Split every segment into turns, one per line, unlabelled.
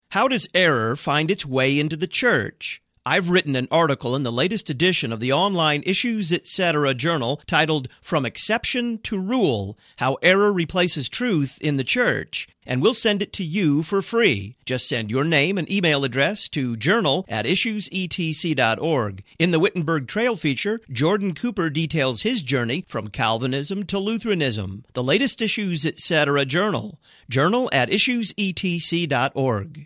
How does error find its way into the church? I've written an article in the latest edition of the online Issues Etc. journal titled From Exception to Rule, How Error Replaces Truth in the Church, and we'll send it to you for free. Just send your name and email address to journal@issuesetc.org. In the Wittenberg Trail feature, Jordan Cooper details his journey from Calvinism to Lutheranism. The latest Issues Etc. journal, journal@issuesetc.org.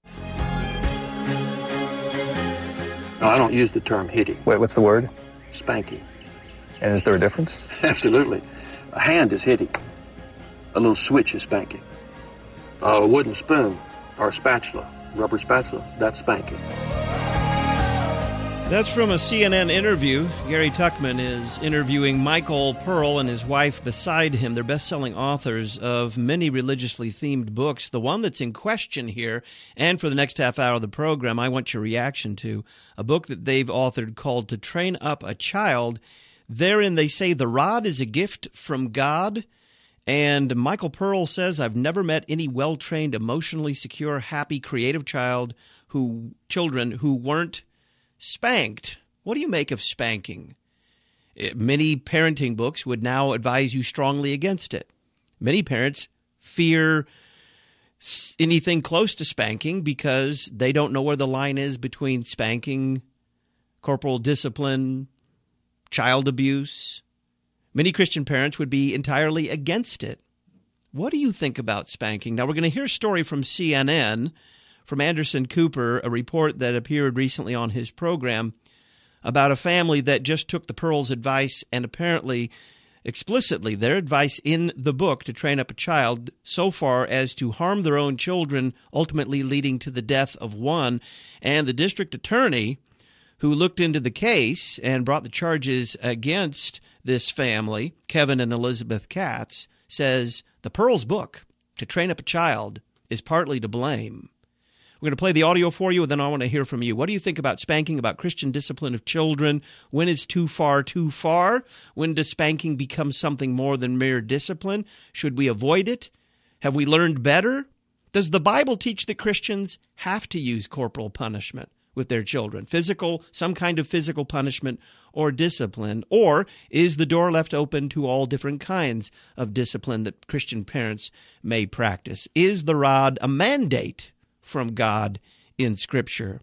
No, I don't use the term hitting.
Wait, what's the word?
Spanking.
And is there a difference?
Absolutely. A hand is hitting. A little switch is spanking. A wooden spoon or a spatula, rubber spatula, that's spanking.
That's from a CNN interview. Gary Tuchman is interviewing Michael Pearl and his wife beside him. They're best-selling authors of many religiously themed books. The one that's in question here, and for the next half hour of the program, I want your reaction to, a book that they've authored called To Train Up a Child. Therein they say the rod is a gift from God. And Michael Pearl says, I've never met any well-trained, emotionally secure, happy, creative children who weren't spanked. What do you make of spanking? Many parenting books would now advise you strongly against it. Many parents fear anything close to spanking because they don't know where the line is between spanking, corporal discipline, child abuse. Many Christian parents would be entirely against it. What do you think about spanking? Now, we're going to hear a story from CNN, from Anderson Cooper, a report that appeared recently on his program about a family that just took the Pearls' advice and apparently explicitly their advice in the book To Train Up a Child so far as to harm their own children, ultimately leading to the death of one. And the district attorney who looked into the case and brought the charges against this family, Kevin and Elizabeth Katz, says the Pearls' book, To Train Up a Child, is partly to blame. We're going to play the audio for you, and then I want to hear from you. What do you think about spanking, about Christian discipline of children? When is too far too far? When does spanking become something more than mere discipline? Should we avoid it? Have we learned better? Does the Bible teach that Christians have to use corporal punishment with their children? Physical, some kind of physical punishment or discipline? Or is the door left open to all different kinds of discipline that Christian parents may practice? Is the rod a mandate from God in Scripture?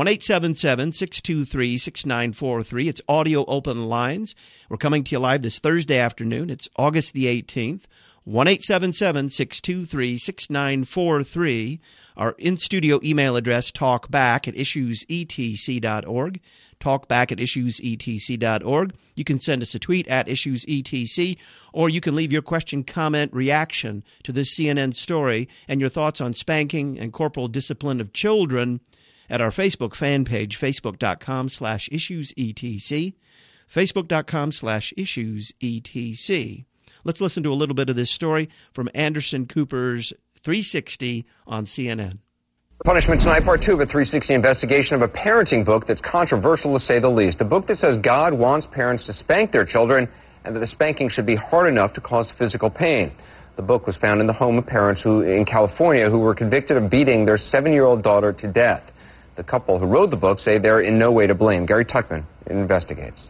1-877-623-6943. It's audio open lines. We're coming to you live this Thursday afternoon. It's August the 18th. 1-877-623-6943. Our in-studio email address, talkback@issuesetc.org. Talkback@issuesetc.org. You can send us a tweet @issuesetc, or you can leave your question, comment, reaction to this CNN story and your thoughts on spanking and corporal discipline of children at our Facebook fan page, facebook.com/issuesetc, facebook.com/issuesetc. Let's listen to a little bit of this story from Anderson Cooper's 360 on CNN.
Punishment tonight, part 2 of a 360 investigation of a parenting book that's controversial to say the least. A book that says God wants parents to spank their children and that the spanking should be hard enough to cause physical pain. The book was found in the home of parents in California who were convicted of beating their 7-year-old daughter to death. The couple who wrote the book say they're in no way to blame. Gary Tuchman investigates.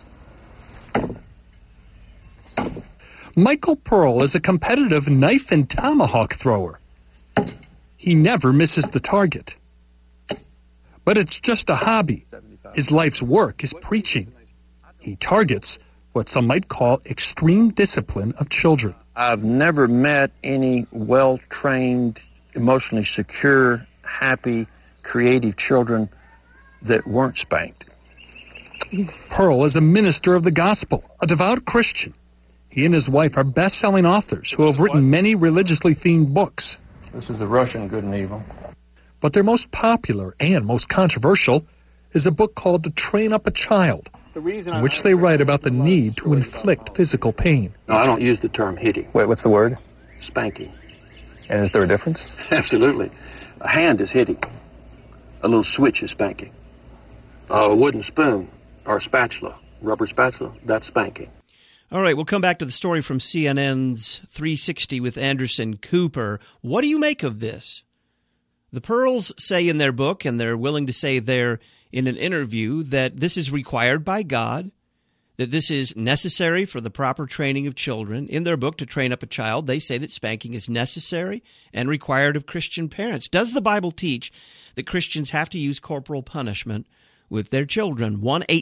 Michael Pearl is a competitive knife and tomahawk thrower. He never misses the target. But it's just a hobby. His life's work is preaching. He targets what some might call extreme discipline of children.
I've never met any well-trained, emotionally secure, happy, creative children that weren't spanked.
Pearl is a minister of the gospel, a devout Christian. He and his wife are best-selling authors who have written many religiously themed books.
This is the Russian Good and Evil.
But their most popular and most controversial is a book called To Train Up a Child, in which they write about the need to inflict physical pain.
No, I don't use the term hitting.
Wait, what's the word?
Spanking.
And is there a difference?
Absolutely. A hand is hitting. A little switch is spanking. A wooden spoon or a spatula, rubber spatula, that's spanking.
All right, we'll come back to the story from CNN's 360 with Anderson Cooper. What do you make of this? The Pearls say in their book, and they're willing to say there in an interview, that this is required by God, that this is necessary for the proper training of children. In their book, To Train Up a Child, they say that spanking is necessary and required of Christian parents. Does the Bible teach that Christians have to use corporal punishment with their children?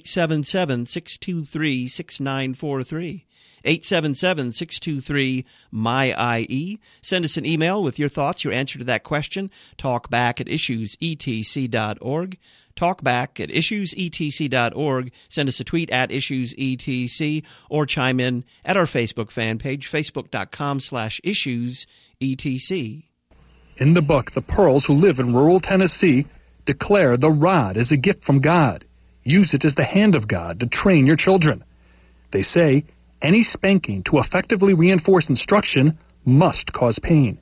1-877-623-6943. 877-623-MY-IE. Send us an email with your thoughts, your answer to that question. Talkback@issuesetc.org. Talkback@issuesetc.org. Send us a tweet @issuesetc, or chime in at our Facebook fan page, facebook.com/issuesetc.
In the book, the Pearls, who live in rural Tennessee, declare the rod is a gift from God. Use it as the hand of God to train your children. They say any spanking to effectively reinforce instruction must cause pain.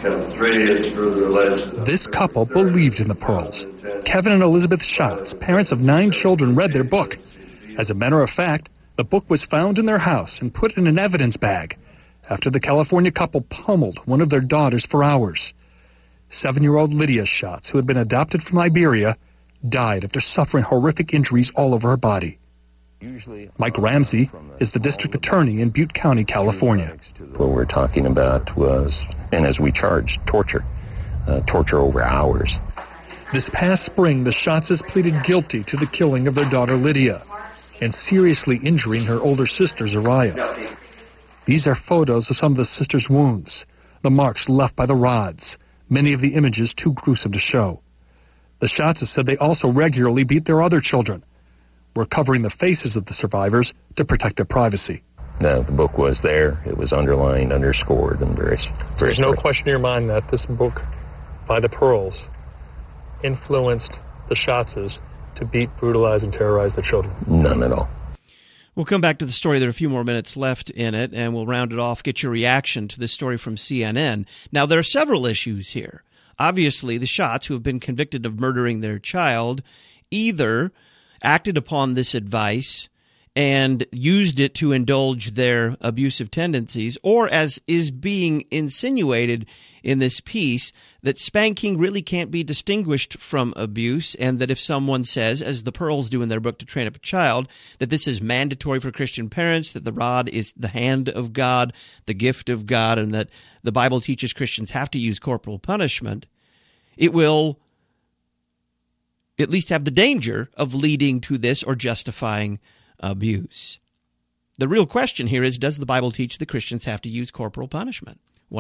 This couple believed in the Pearls. Kevin and Elizabeth Schatz, parents of 9 children, read their book. As a matter of fact, the book was found in their house and put in an evidence bag after the California couple pummeled one of their daughters for hours. 7-year-old Lydia Schatz, who had been adopted from Liberia, died after suffering horrific injuries all over her body. Mike Ramsey is the district attorney in Butte County, California.
What we're talking about was, and as we charged, torture over hours.
This past spring, the Schatzes pleaded guilty to the killing of their daughter Lydia and seriously injuring her older sister Zariah. These are photos of some of the sisters' wounds, the marks left by the rods, many of the images too gruesome to show. The Schatzes said they also regularly beat their other children. We're covering the faces of the survivors to protect their privacy.
The book was there. It was underlined, underscored, and very
There's no question in your mind that this book by the Pearls influenced the Schatzes to beat, brutalize, and terrorize their children?
None at all.
We'll come back to the story. There are a few more minutes left in it, and we'll round it off, get your reaction to this story from CNN. Now, there are several issues here. Obviously, the Schatz, who have been convicted of murdering their child, either acted upon this advice and used it to indulge their abusive tendencies, or, as is being insinuated in this piece, that spanking really can't be distinguished from abuse, and that if someone says, as the Pearls do in their book To Train Up a Child, that this is mandatory for Christian parents, that the rod is the hand of God, the gift of God, and that the Bible teaches Christians have to use corporal punishment, it will at least have the danger of leading to this or justifying abuse. The real question here is, does the Bible teach that Christians have to use corporal punishment?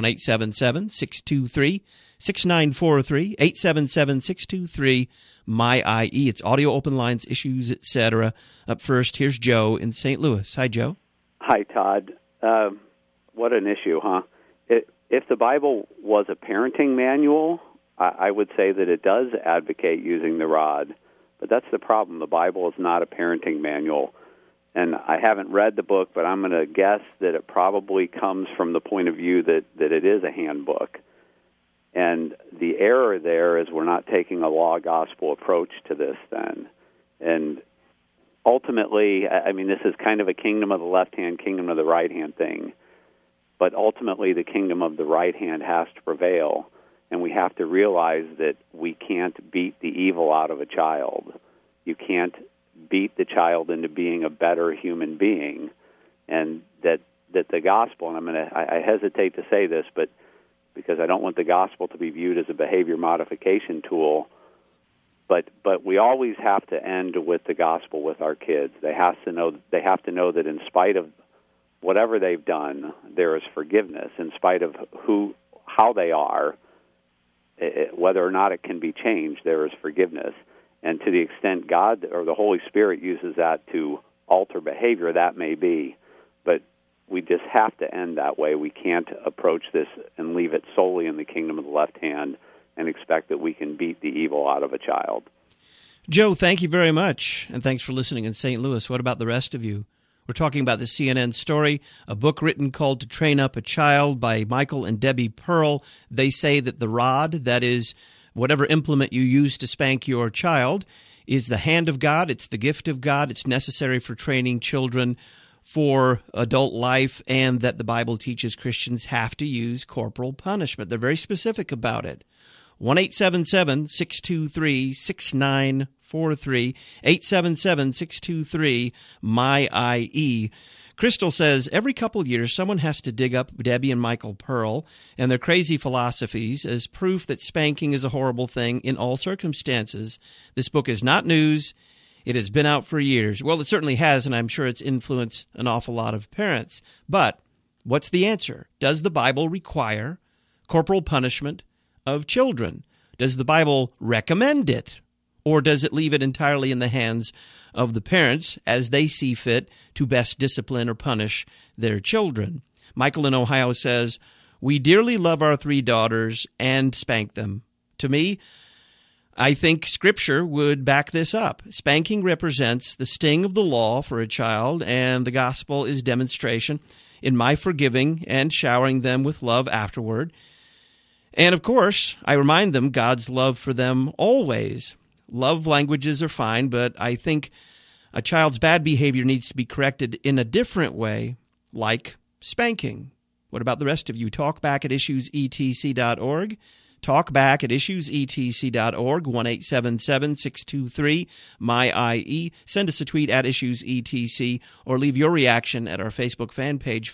1-877-623-6943, 877-623-MY-IE. It's audio open lines, issues, etc. Up first, here's Joe in St. Louis. Hi, Joe.
Hi, Todd. What an issue, huh? If the Bible was a parenting manual, I would say that it does advocate using the rod, but that's the problem. The Bible is not a parenting manual, and I haven't read the book, but I'm going to guess that it probably comes from the point of view that it is a handbook. And the error there is we're not taking a law-gospel approach to this then. And ultimately, I mean, this is kind of a kingdom of the left hand, kingdom of the right hand thing, but ultimately the kingdom of the right hand has to prevail. And we have to realize that we can't beat the evil out of a child. You can't beat the child into being a better human being. And that the gospel, and I hesitate to say this, but because I don't want the gospel to be viewed as a behavior modification tool, but we always have to end with the gospel with our kids. They have to know that in spite of whatever they've done, there is forgiveness. In spite of how they are, whether or not it can be changed, there is forgiveness. And to the extent God or the Holy Spirit uses that to alter behavior, that may be. But we just have to end that way. We can't approach this and leave it solely in the kingdom of the left hand and expect that we can beat the evil out of a child.
Joe, thank you very much, and thanks for listening in St. Louis. What about the rest of you? We're talking about the CNN story, a book written called To Train Up a Child by Michael and Debbie Pearl. They say that the rod, that is, whatever implement you use to spank your child, is the hand of God. It's the gift of God. It's necessary for training children for adult life, and that the Bible teaches Christians have to use corporal punishment. They're very specific about it. 1-877-623-6943, 877-623-MY-IE. Crystal says, every couple years someone has to dig up Debbie and Michael Pearl and their crazy philosophies as proof that spanking is a horrible thing in all circumstances. This book is not news. It has been out for years. Well, it certainly has, and I'm sure it's influenced an awful lot of parents. But what's the answer? Does the Bible require corporal punishment of children? Does the Bible recommend it? Or does it leave it entirely in the hands of the parents as they see fit to best discipline or punish their children? Michael in Ohio says, we dearly love our 3 daughters and spank them. To me, I think Scripture would back this up. Spanking represents the sting of the law for a child, and the gospel is demonstration in my forgiving and showering them with love afterward. And of course, I remind them God's love for them always. Love languages are fine, but I think a child's bad behavior needs to be corrected in a different way, like spanking. What about the rest of you? Talk back at issuesetc.org. Talk back at issuesetc.org, 1-877-623-MY-IE. Send us a tweet at issuesetc or leave your reaction at our Facebook fan page,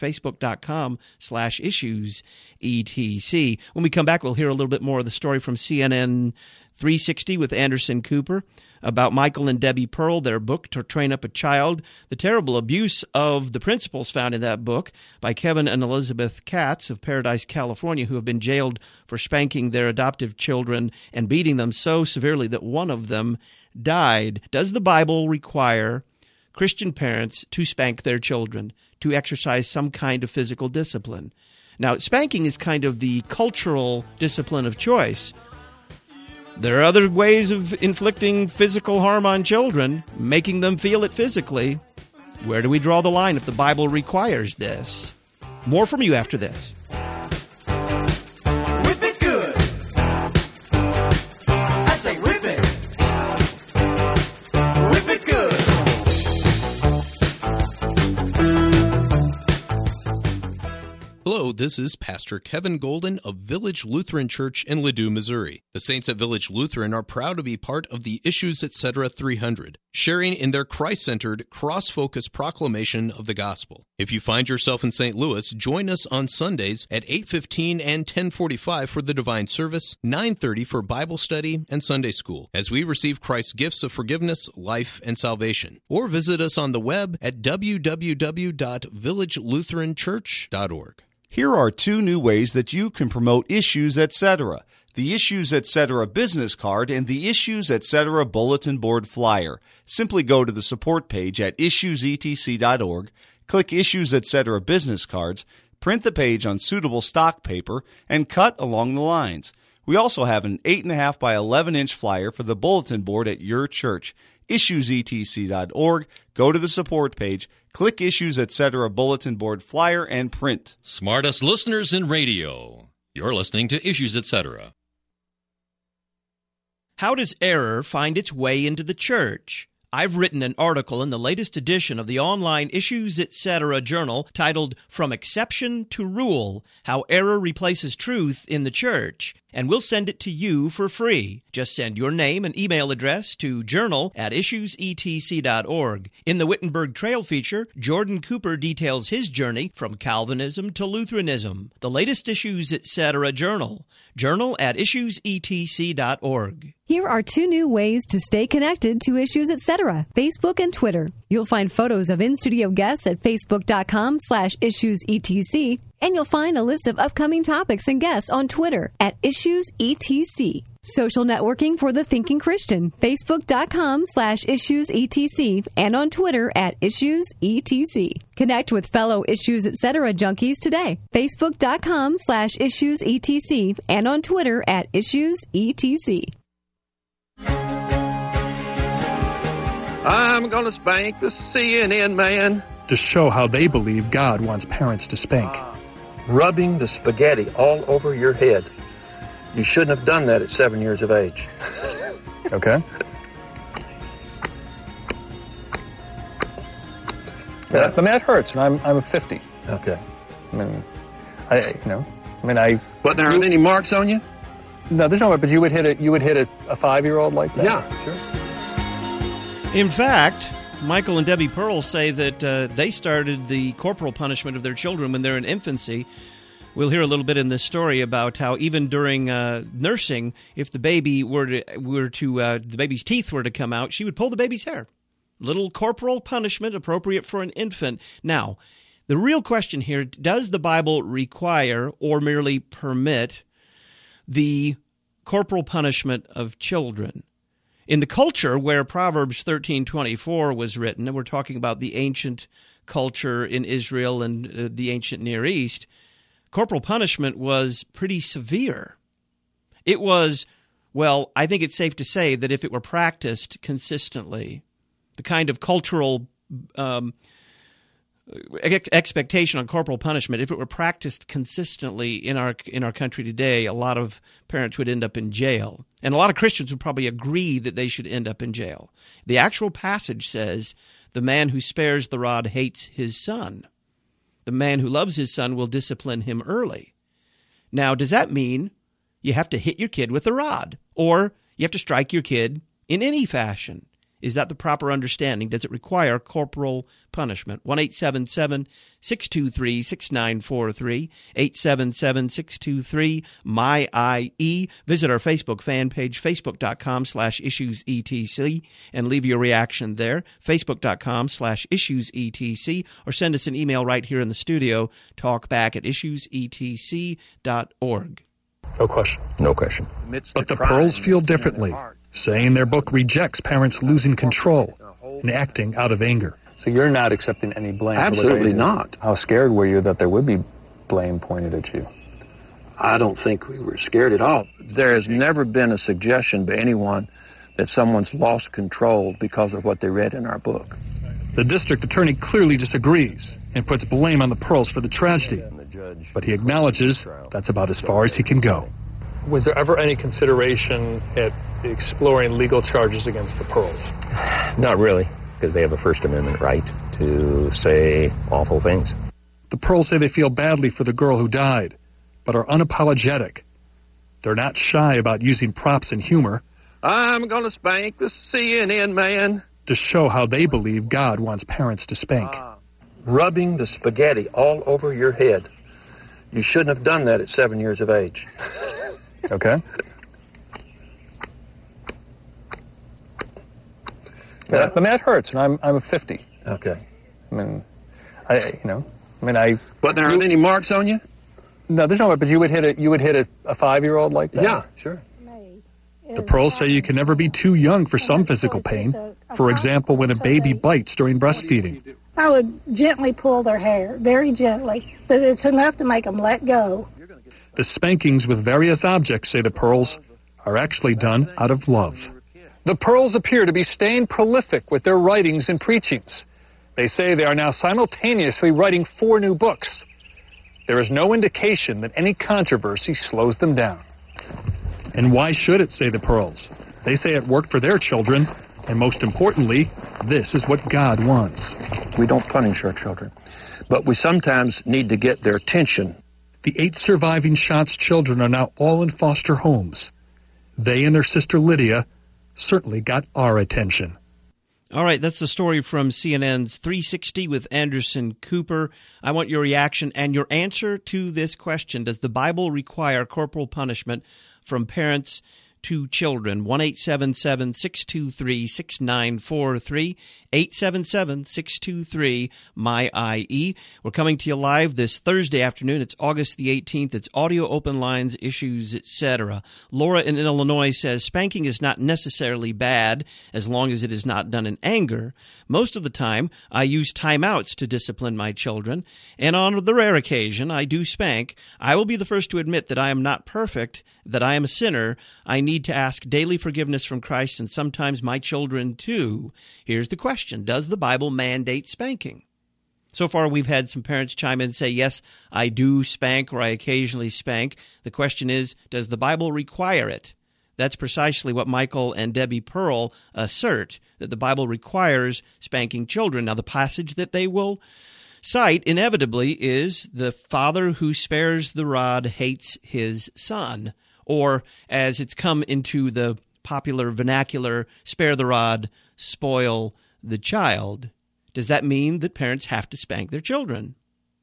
facebook.com/issuesetc. When we come back, we'll hear a little bit more of the story from CNN 360 with Anderson Cooper about Michael and Debbie Pearl, their book, To Train Up a Child, the terrible abuse of the principles found in that book by Kevin and Elizabeth Katz of Paradise, California, who have been jailed for spanking their adoptive children and beating them so severely that one of them died. Does the Bible require Christian parents to spank their children, to exercise some kind of physical discipline? Now, spanking is kind of the cultural discipline of choice. There are other ways of inflicting physical harm on children, making them feel it physically. Where do we draw the line if the Bible requires this? More from you after this.
Whip it good. I say whip it. Whip it good.
Hello, this is Pastor Kevin Golden of Village Lutheran Church in Ladue, Missouri. The saints at Village Lutheran are proud to be part of the Issues Etc. 300, sharing in their Christ-centered, cross-focused proclamation of the gospel. If you find yourself in St. Louis, join us on Sundays at 8:15 and 10:45 for the divine service, 9:30 for Bible study and Sunday school, as we receive Christ's gifts of forgiveness, life, and salvation. Or visit us on the web at www.villagelutheranchurch.org.
Here are 2 new ways that you can promote Issues Etc. The Issues Etc. business card and the Issues Etc. bulletin board flyer. Simply go to the support page at issuesetc.org, click Issues Etc. business cards, print the page on suitable stock paper, and cut along the lines. We also have an 8.5 by 11-inch flyer for the bulletin board at your church. issuesetc.org, go to the support page, click Issues Etc. bulletin board flyer, and print.
Smartest listeners in radio. You're listening to Issues Etc.
How does error find its way into the church? I've written an article in the latest edition of the online Issues Etc. journal titled From Exception to Rule, How Error Replaces Truth in the Church, and we'll send it to you for free. Just send your name and email address to journal@issuesetc.org. In the Wittenberg Trail feature, Jordan Cooper details his journey from Calvinism to Lutheranism. The latest Issues Etc. journal, journal@issuesetc.org.
Here are 2 new ways to stay connected to Issues Etc. Facebook and Twitter. You'll find photos of in-studio guests at facebook.com/issuesetc, and you'll find a list of upcoming topics and guests on Twitter at IssuesETC. Social networking for the thinking Christian, facebook.com/issuesetc, and on Twitter at IssuesETC. Connect with fellow Issues Etc. junkies today, facebook.com/issuesetc, and on Twitter at IssuesETC.
I'm going to spank the CNN man.
To show how they believe God wants parents to spank.
Rubbing the spaghetti all over your head. You shouldn't have done that at 7 years of age.
Okay.
Yeah.
I mean, that hurts, and I'm 50.
Okay.
I mean,
But there aren't any marks on you?
No, there's no way. But you would hit a 5-year-old like that?
Yeah, sure.
In fact, Michael and Debbie Pearl say that they started the corporal punishment of their children when they're in infancy. We'll hear a little bit in this story about how even during nursing, if the baby the baby's teeth were to come out, she would pull the baby's hair. Little corporal punishment appropriate for an infant. Now, the real question here, does the Bible require or merely permit the corporal punishment of children? In the culture where Proverbs 13:24 was written, and we're talking about the ancient culture in Israel and the ancient Near East, corporal punishment was pretty severe. It was, well, I think it's safe to say that if it were practiced consistently, the kind of cultural expectation on corporal punishment, if it were practiced consistently in our country today, a lot of parents would end up in jail. And a lot of Christians would probably agree that they should end up in jail. The actual passage says, the man who spares the rod hates his son. The man who loves his son will discipline him early. Now, does that mean you have to hit your kid with a rod? Or you have to strike your kid in any fashion? Is that the proper understanding? Does it require corporal punishment? 1-877-623-6943, 877-623-MY-IE. Visit our Facebook fan page, facebook.com/issuesetc, and leave your reaction there, facebook.com/issuesetc, or send us an email right here in the studio, talkback@issuesetc.org.
No question.
No question.
But the Pearls feel differently, saying their book rejects parents losing control and acting out of anger. So you're not accepting any blame?
Absolutely not.
How scared were you that there would be blame pointed at you?
I don't think we were scared at all. There has never been a suggestion by anyone that someone's lost control because of what they read in our book.
The district attorney clearly disagrees and puts blame on the Pearls for the tragedy. But he acknowledges that's about as far as he can go. Was there ever any consideration at exploring legal charges against the Pearls?
Not really, because they have a First Amendment right to say awful things.
The Pearls say they feel badly for the girl who died, but are unapologetic. They're not shy about using props and humor.
I'm going to spank the CNN man.
To show how they believe God wants parents to spank.
Rubbing the spaghetti all over your head. You shouldn't have done that at 7 years of age.
Okay.
Yeah.
I mean, that hurts, and I'm 50.
Okay.
I mean,
But there aren't any marks on you?
No, there's no way. But you would hit a 5-year-old like that?
Yeah, sure.
The Pearls say you can never be too young for some physical pain. For example, when a baby bites during breastfeeding.
I would gently pull their hair, very gently, so that it's enough to make them let go.
The spankings with various objects, say the Pearls, are actually done out of love. The Pearls appear to be staying prolific with their writings and preachings. They say they are now simultaneously writing 4 new books. There is no indication that any controversy slows them down. And why should it, say the Pearls? They say it worked for their children, and most importantly, this is what God wants.
We don't punish our children, but we sometimes need to get their attention.
The 8 surviving Schatz children are now all in foster homes. They and their sister Lydia certainly got our attention.
All right, that's the story from CNN's 360 with Anderson Cooper. I want your reaction and your answer to this question. Does the Bible require corporal punishment from parents to children? 1-877-623-6943, 877-623-MY-IE. We're coming to you live this Thursday afternoon. It's August the 18th. It's Audio Open Lines, Issues, etc. Laura in Illinois says, spanking is not necessarily bad as long as it is not done in anger. Most of the time, I use timeouts to discipline my children, and on the rare occasion I do spank. I will be the first to admit that I am not perfect, that I am a sinner. I need to ask daily forgiveness from Christ, and sometimes my children too. Here's the question. Does the Bible mandate spanking? So far, we've had some parents chime in and say, yes, I do spank, or I occasionally spank. The question is, does the Bible require it? That's precisely what Michael and Debbie Pearl assert, that the Bible requires spanking children. Now, the passage that they will cite, inevitably, is the father who spares the rod hates his son. Or, as it's come into the popular vernacular, spare the rod, spoil the child. Does that mean that parents have to spank their children?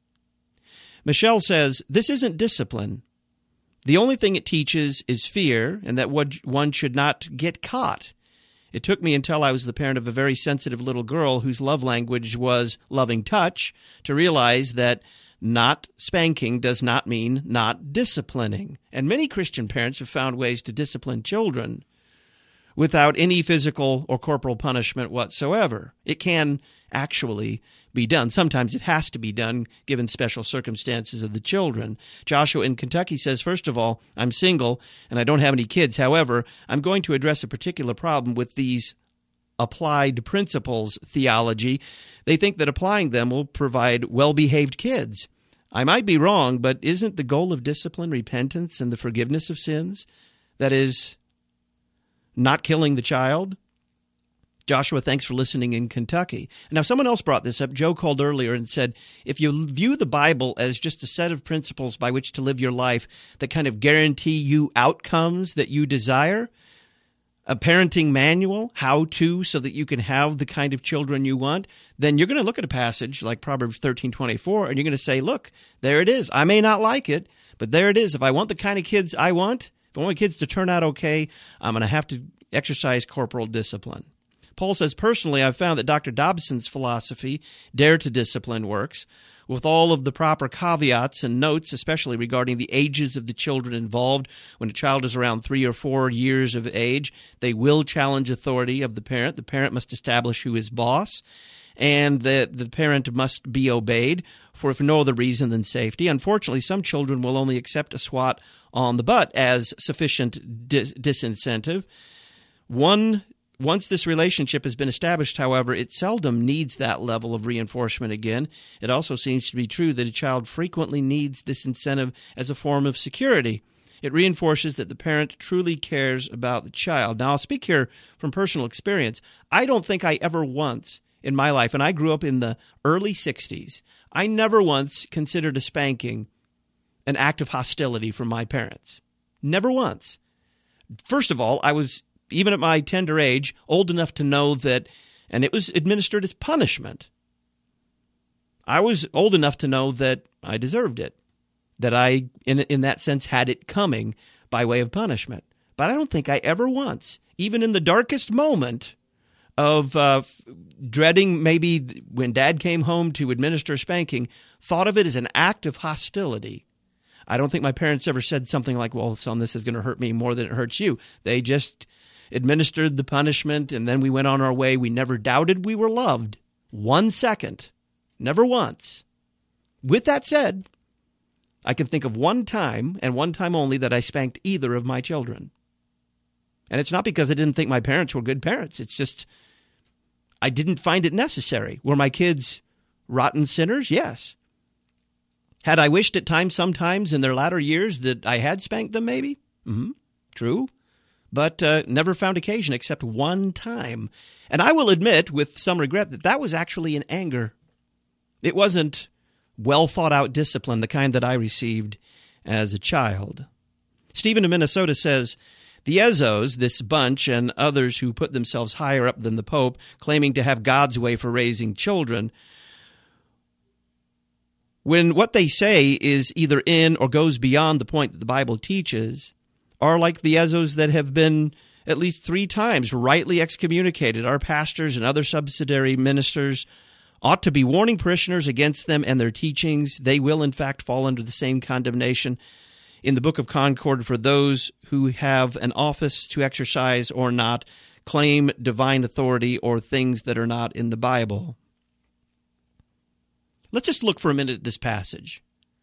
Michelle says, this isn't discipline. The only thing it teaches is fear, and that one should not get caught. It took me until I was the parent of a very sensitive little girl whose love language was loving touch to realize that not spanking does not mean not disciplining. And many Christian parents have found ways to discipline children without any physical or corporal punishment whatsoever. It can actually be done. Sometimes it has to be done given special circumstances of the children. Joshua in Kentucky says, first of all, I'm single and I don't have any kids. However, I'm going to address a particular problem with these applied principles theology. They think that applying them will provide well-behaved kids. I might be wrong, but isn't the goal of discipline repentance and the forgiveness of sins? That is, not killing the child? Joshua, thanks for listening in Kentucky. Now, someone else brought this up. Joe called earlier and said, if you view the Bible as just a set of principles by which to live your life that kind of guarantee you outcomes that you desire, a parenting manual, how to, so that you can have the kind of children you want, then you're going to look at a passage like Proverbs 13:24, and you're going to say, look, there it is. I may not like it, but there it is. If I want the kind of kids I want, if I want my kids to turn out okay, I'm going to have to exercise corporal discipline. Paul says, personally, I've found that Dr. Dobson's philosophy, Dare to Discipline, works, with all of the proper caveats and notes, especially regarding the ages of the children involved. When a child is around 3 or 4 years of age, they will challenge authority of the parent. The parent must establish who is boss, and the parent must be obeyed for if no other reason than safety. Unfortunately, some children will only accept a swat on the butt as sufficient disincentive. Once this relationship has been established, however, it seldom needs that level of reinforcement again. It also seems to be true that a child frequently needs this incentive as a form of security. It reinforces that the parent truly cares about the child. Now, I'll speak here from personal experience. I don't think I ever once in my life, and I grew up in the early 60s, I never once considered a spanking an act of hostility from my parents. Never once. First of all, I was, even at my tender age, old enough to know that, and it was administered as punishment. I was old enough to know that I deserved it, that I, in that sense, had it coming by way of punishment. But I don't think I ever once, even in the darkest moment of dreading maybe when Dad came home to administer spanking, thought of it as an act of hostility. I don't think my parents ever said something like, well, son, this is going to hurt me more than it hurts you. They just administered the punishment, and then we went on our way. We never doubted we were loved. 1 second. Never once. With that said, I can think of one time, and one time only, that I spanked either of my children. And it's not because I didn't think my parents were good parents. It's just I didn't find it necessary. Were my kids rotten sinners? Yes. Had I wished at times, sometimes in their latter years, that I had spanked them maybe? True. But never found occasion except one time. And I will admit with some regret that that was actually in anger. It wasn't well-thought-out discipline, the kind that I received as a child. Stephen in Minnesota says, the Ezzos, this bunch, and others who put themselves higher up than the Pope, claiming to have God's way for raising children, when what they say is either in or goes beyond the point that the Bible teaches, are like the Ezzos that have been at least 3 times rightly excommunicated. Our pastors and other subsidiary ministers ought to be warning parishioners against them and their teachings. They will, in fact, fall under the same condemnation in the Book of Concord for those who have an office to exercise or not, claim divine authority or things that are not in the Bible. Let's just look for a minute at this passage.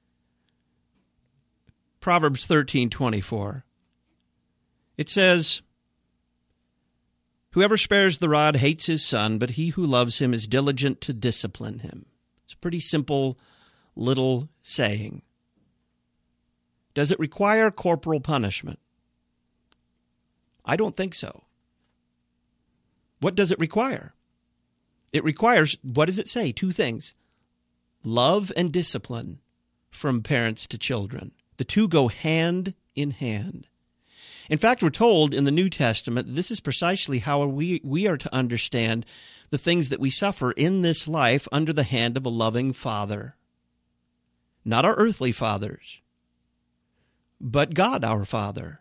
Proverbs 13:24. It says, whoever spares the rod hates his son, but he who loves him is diligent to discipline him. It's a pretty simple little saying. Does it require corporal punishment? I don't think so. What does it require? It requires, what does it say? 2 things. Love and discipline from parents to children. The 2 go hand in hand. In fact, we're told in the New Testament this is precisely how we are to understand the things that we suffer in this life under the hand of a loving Father. Not our earthly fathers, but God our Father.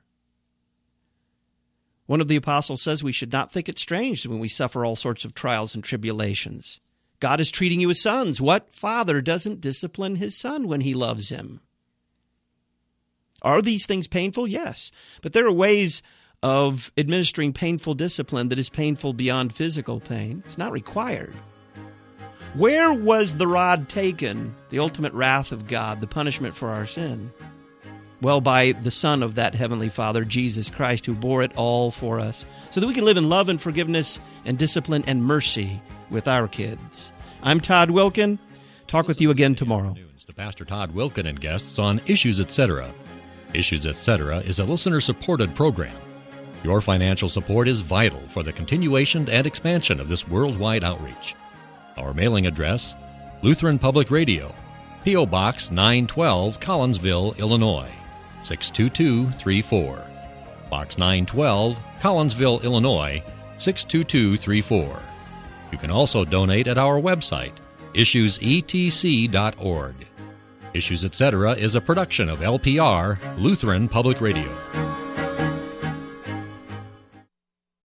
One of the apostles says we should not think it strange when we suffer all sorts of trials and tribulations. God is treating you as sons. What father doesn't discipline his son when he loves him? Are these things painful? Yes. But there are ways of administering painful discipline that is painful beyond physical pain. It's not required. Where was the rod taken, the ultimate wrath of God, the punishment for our sin? Well, by the Son of that Heavenly Father, Jesus Christ, who bore it all for us, so that we can live in love and forgiveness and discipline and mercy with our kids. I'm Todd Wilkin. Talk with you again tomorrow.
To Pastor Todd Wilkin and guests on Issues Etc. Issues Etc. is a listener-supported program. Your financial support is vital for the continuation and expansion of this worldwide outreach. Our mailing address, Lutheran Public Radio, P.O. Box 912, Collinsville, Illinois, 62234. Box 912, Collinsville, Illinois, 62234. You can also donate at our website, issuesetc.org. Issues Etc. is a production of LPR, Lutheran Public Radio.